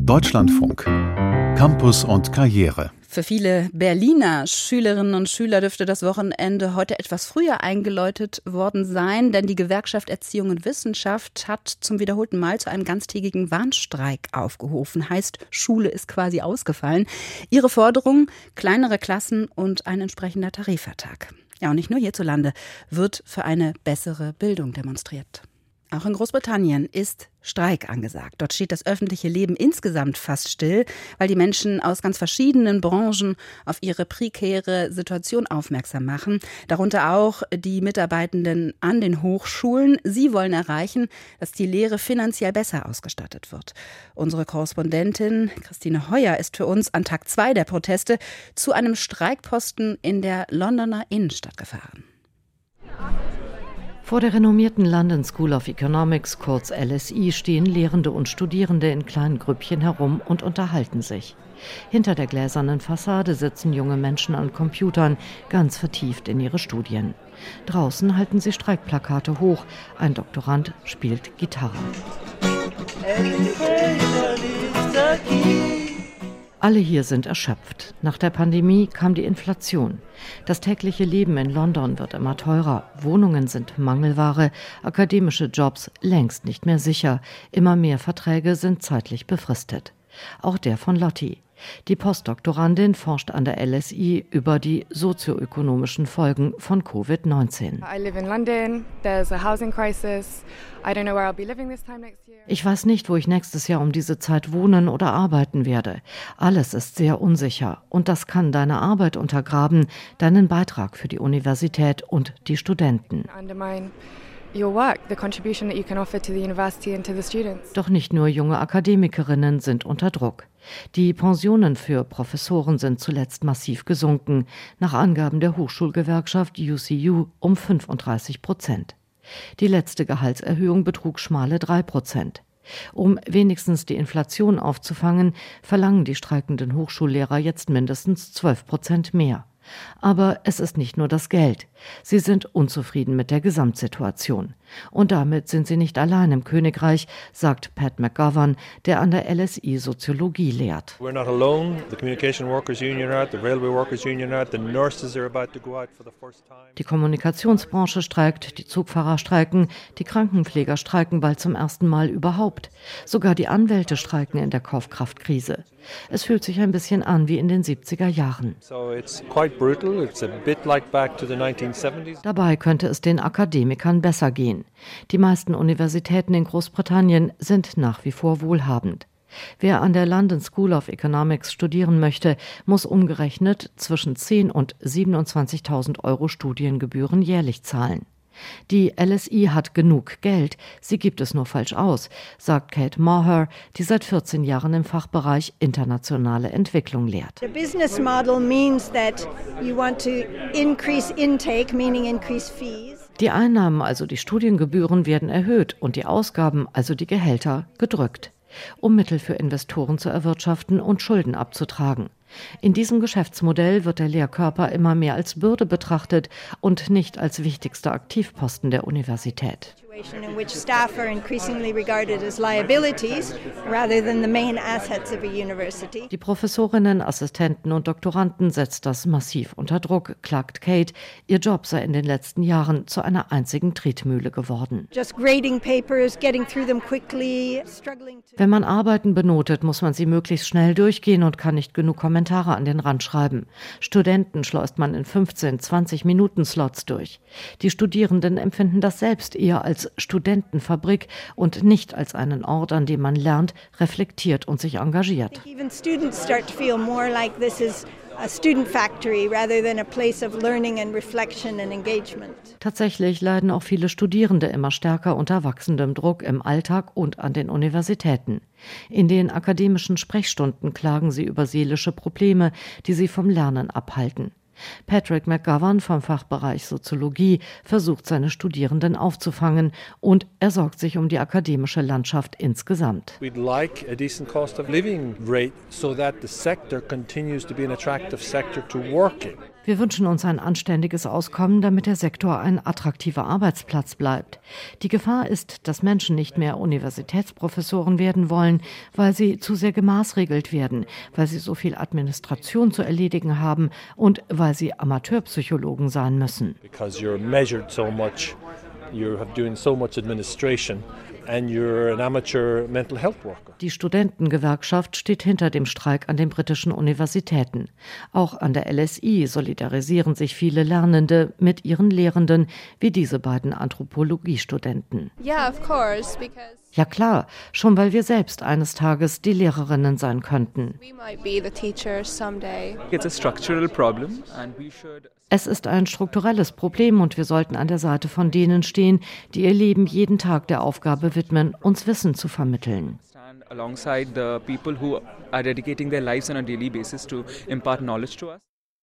Deutschlandfunk. Campus und Karriere. Für viele Berliner Schülerinnen und Schüler dürfte das Wochenende heute etwas früher eingeläutet worden sein, denn die Gewerkschaft Erziehung und Wissenschaft hat zum wiederholten Mal zu einem ganztägigen Warnstreik aufgerufen. Heißt, Schule ist quasi ausgefallen. Ihre Forderung: kleinere Klassen und ein entsprechender Tarifvertrag. Ja, und nicht nur hierzulande wird für eine bessere Bildung demonstriert. Auch in Großbritannien ist Streik angesagt. Dort steht das öffentliche Leben insgesamt fast still, weil die Menschen aus ganz verschiedenen Branchen auf ihre prekäre Situation aufmerksam machen. Darunter auch die Mitarbeitenden an den Hochschulen. Sie wollen erreichen, dass die Lehre finanziell besser ausgestattet wird. Unsere Korrespondentin Christine Heuer ist für uns an Tag 2 der Proteste zu einem Streikposten in der Londoner Innenstadt gefahren. Vor der renommierten London School of Economics, kurz LSE, stehen Lehrende und Studierende in kleinen Grüppchen herum und unterhalten sich. Hinter der gläsernen Fassade sitzen junge Menschen an Computern, ganz vertieft in ihre Studien. Draußen halten sie Streikplakate hoch. Ein Doktorand spielt Gitarre. Alle hier sind erschöpft. Nach der Pandemie kam die Inflation. Das tägliche Leben in London wird immer teurer. Wohnungen sind Mangelware, akademische Jobs längst nicht mehr sicher. Immer mehr Verträge sind zeitlich befristet. Auch der von Lottie. Die Postdoktorandin forscht an der LSE über die sozioökonomischen Folgen von Covid-19. Ich weiß nicht, wo ich nächstes Jahr um diese Zeit wohnen oder arbeiten werde. Alles ist sehr unsicher und das kann deine Arbeit untergraben, deinen Beitrag für die Universität und die Studenten. Doch nicht nur junge Akademikerinnen sind unter Druck. Die Pensionen für Professoren sind zuletzt massiv gesunken, nach Angaben der Hochschulgewerkschaft UCU um 35%. Die letzte Gehaltserhöhung betrug schmale 3%. Um wenigstens die Inflation aufzufangen, verlangen die streikenden Hochschullehrer jetzt mindestens 12% mehr. Aber es ist nicht nur das Geld. Sie sind unzufrieden mit der Gesamtsituation. Und damit sind sie nicht allein im Königreich, sagt Pat McGovern, der an der LSE Soziologie lehrt. Die Kommunikationsbranche streikt, die Zugfahrer streiken, die Krankenpfleger streiken bald zum ersten Mal überhaupt. Sogar die Anwälte streiken in der Kaufkraftkrise. Es fühlt sich ein bisschen an wie in den 70er Jahren. Dabei könnte es den Akademikern besser gehen. Die meisten Universitäten in Großbritannien sind nach wie vor wohlhabend. Wer an der London School of Economics studieren möchte, muss umgerechnet zwischen 10.000 und 27.000 Euro Studiengebühren jährlich zahlen. Die LSE hat genug Geld, sie gibt es nur falsch aus, sagt Kate Maher, die seit 14 Jahren im Fachbereich internationale Entwicklung lehrt. The business model means that you want to increase intake, meaning increase fees. Die Einnahmen, also die Studiengebühren, werden erhöht und die Ausgaben, also die Gehälter, gedrückt, um Mittel für Investoren zu erwirtschaften und Schulden abzutragen. In diesem Geschäftsmodell wird der Lehrkörper immer mehr als Bürde betrachtet und nicht als wichtigster Aktivposten der Universität. In which staff are increasingly regarded as liabilities rather than the main assets of a university. Die Professorinnen, Assistenten und Doktoranden setzt das massiv unter Druck, klagt Kate. Ihr Job sei in den letzten Jahren zu einer einzigen Tretmühle geworden. Just grading papers, getting through them quickly, struggling to... Wenn man Arbeiten benotet, muss man sie möglichst schnell durchgehen und kann nicht genug Kommentare an den Rand schreiben. Studenten schleust man in 15, 20 Minuten Slots durch. Die Studierenden empfinden das selbst eher als Studentenfabrik und nicht als einen Ort, an dem man lernt, reflektiert und sich engagiert. Even students start to feel more like this is a student factory rather than a place of learning and reflection and engagement. Tatsächlich leiden auch viele Studierende immer stärker unter wachsendem Druck im Alltag und an den Universitäten. In den akademischen Sprechstunden klagen sie über seelische Probleme, die sie vom Lernen abhalten. Patrick McGovern vom Fachbereich Soziologie versucht, seine Studierenden aufzufangen und er sorgt sich um die akademische Landschaft insgesamt. We'd like a decent cost of living rate so that the sector continues to be an attractive sector to work in. Wir wünschen uns ein anständiges Auskommen, damit der Sektor ein attraktiver Arbeitsplatz bleibt. Die Gefahr ist, dass Menschen nicht mehr Universitätsprofessoren werden wollen, weil sie zu sehr gemaßregelt werden, weil sie so viel Administration zu erledigen haben und weil sie Amateurpsychologen sein müssen. Because you're measured so much, you're doing so much administration. And you're an amateur mental health worker. Die Studentengewerkschaft steht hinter dem Streik an den britischen Universitäten. Auch an der LSI solidarisieren sich viele Lernende mit ihren Lehrenden, wie diese beiden Anthropologiestudenten. Yeah, of course, because ja klar, schon weil wir selbst eines Tages die Lehrerinnen sein könnten. we might be the teachers someday. It's a structural problem and we should Es ist ein strukturelles Problem und wir sollten an der Seite von denen stehen, die ihr Leben jeden Tag der Aufgabe widmen, uns Wissen zu vermitteln. stand alongside the people who are dedicating their lives on a daily basis to impart knowledge to us.